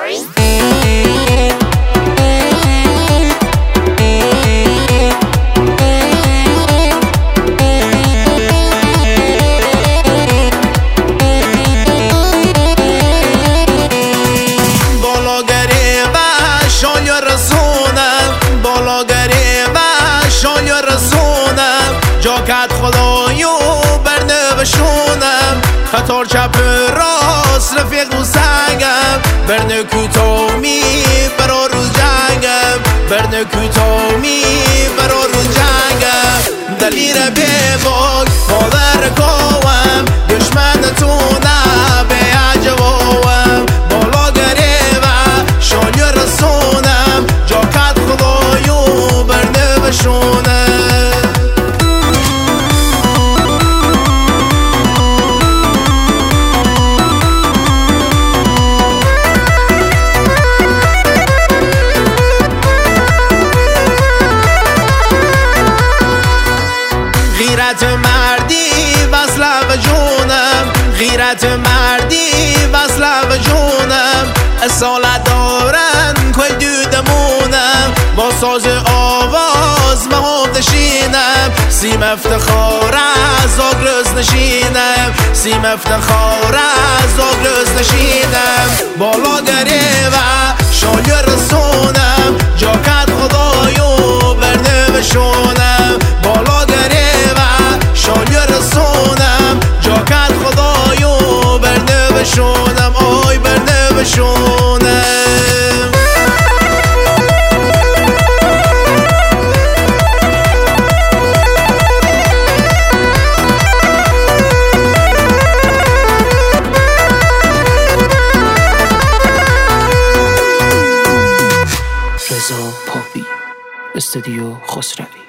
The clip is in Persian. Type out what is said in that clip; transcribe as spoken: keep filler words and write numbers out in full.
جاکت خدایو برنوشونم خطار چپ راست رفیق رو سنگم برنه کوتامی برا رو جنگم برنه کوتامی برا رو جنگم دلیر بیباک مادر کاوم دشمنتونم به عجباوم بالا گریبم شانی رسونم جاکت خدایو برنوشونم غیرت مردی وصل به جونم غیرت مردی وصل به جونم اصالت دارن کل دودمونم با ساز آواز مهاب نشینم سیم افتخار از آگرز نشینم سیم افتخار از آگرز نشینم بالا گریبم شانی رسونم جاکت خدایو برنوشونم بالا گریبم شانی رسونم جاکت خدایو برنوشونم آی برنوشونم رضا پاپی استودیو خسروی.